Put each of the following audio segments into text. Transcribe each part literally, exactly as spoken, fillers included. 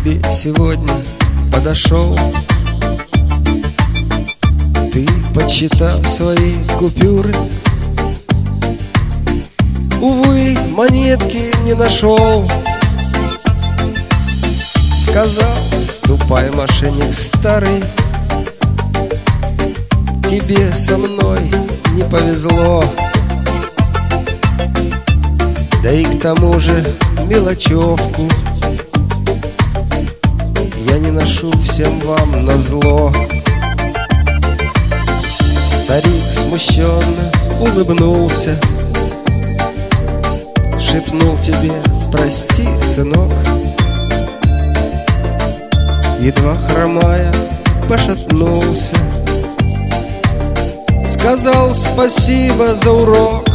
тебе сегодня подошел. Ты, подсчитав свои купюры, увы, монетки не нашел. Сказал: ступай, мошенник старый, тебе со мной не повезло. Да и к тому же мелочевку я не ношу всем вам назло. Старик смущенно улыбнулся, шепнул тебе: прости, сынок. Едва хромая пошатнулся, сказал: спасибо за урок.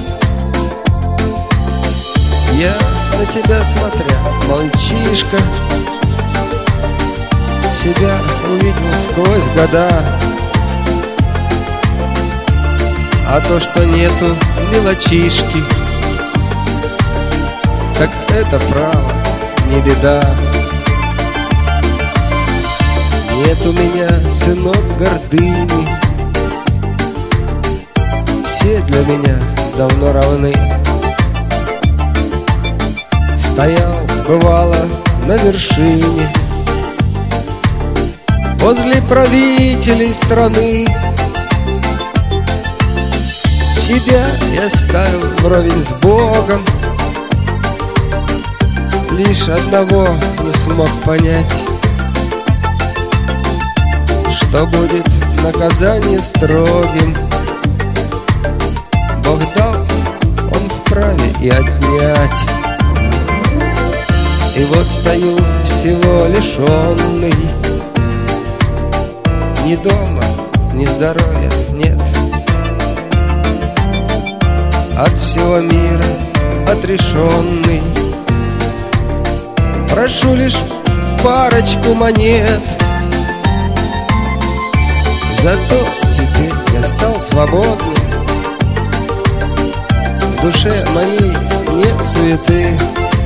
Я на тебя смотря, мальчишка, себя увидел сквозь года. А то, что нету мелочишки, так это право, не беда. Нет у меня, сынок, гордыни, все для меня давно равны. Стоял, бывало, на вершине, возле правителей страны. Себя я ставил вровень с Богом, лишь одного не смог понять, что будет наказание строгим. Бог дал, он вправе и отнять. И вот стою всего лишенный, ни дома, ни здоровья нет. От всего мира отрешенный, прошу лишь парочку монет. Зато теперь я стал свободным, в душе моей нет суеты.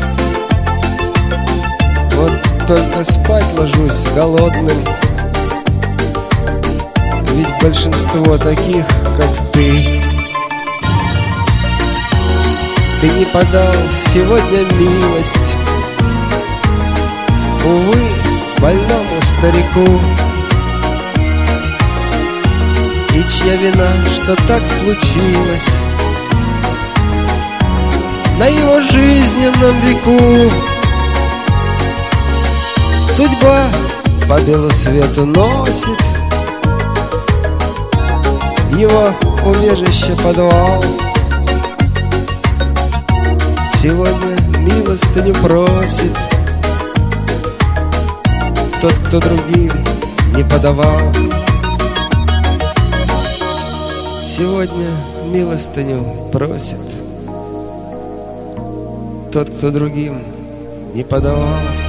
Вот только спать ложусь голодным, ведь большинство таких, как ты. Ты не подал сегодня милость, увы, больному старику. И чья вина, что так случилось на его жизненном веку? Судьба по белу свету носит его убежище подвал. Сегодня милостыню просит тот, кто другим не подавал. Сегодня милостыню просит тот, кто другим не подавал.